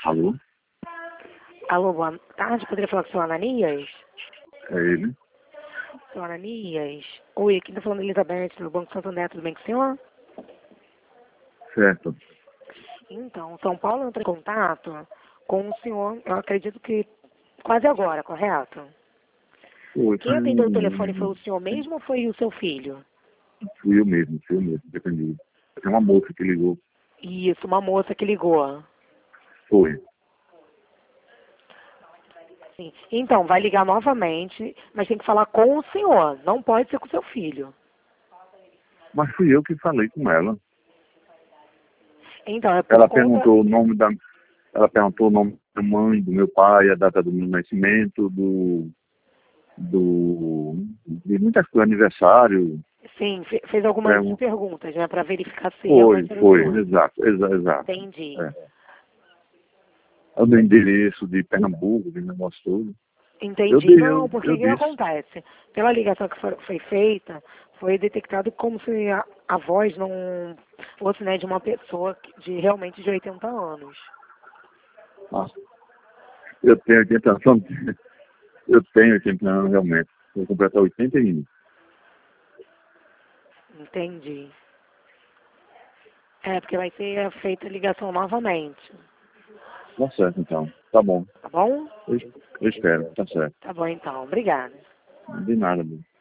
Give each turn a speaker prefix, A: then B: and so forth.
A: Alô?
B: Alô, boa tarde. Poderia falar com o senhor Ananias?
A: É ele?
B: Senhor Ananias? Oi, aqui está falando Elizabeth do Banco Santander. Tudo bem com o senhor?
A: Certo.
B: Então, São Paulo entrou em contato com o senhor, eu acredito que quase agora, correto?
A: Foi,
B: Quem atendeu o telefone foi o senhor mesmo ou foi o seu filho?
A: fui eu mesmo, dependi. Tem uma moça que ligou.
B: Isso, uma moça que ligou.
A: Foi.
B: Sim. Então, vai ligar novamente, mas tem que falar com o senhor, não pode ser com o seu filho.
A: Mas fui eu que falei com ela.
B: Então, é por
A: Ela
B: conta...
A: perguntou o nome da... Ela perguntou o nome da mãe, do meu pai, a data do meu nascimento, de muitas coisas, aniversário.
B: Sim, fez algumas perguntas, né, para verificar se realmente era o
A: Foi,
B: senhor.
A: exato.
B: Entendi.
A: O meu endereço de Pernambuco, de negócio todo.
B: Entendi. Não, porque
A: Eu
B: o que
A: disse.
B: acontece? Pela ligação que foi feita, foi detectado como se a voz não fosse, né, de uma pessoa de realmente de 80 anos.
A: Ah, eu tenho 80 anos. Eu tenho 80 anos realmente. Vou completar 81.
B: Entendi. É, porque vai ser feita a ligação novamente.
A: Tá certo, então. Tá bom.
B: Tá bom?
A: Eu espero. Tá certo.
B: Tá bom, então. Obrigada.
A: De nada, meu.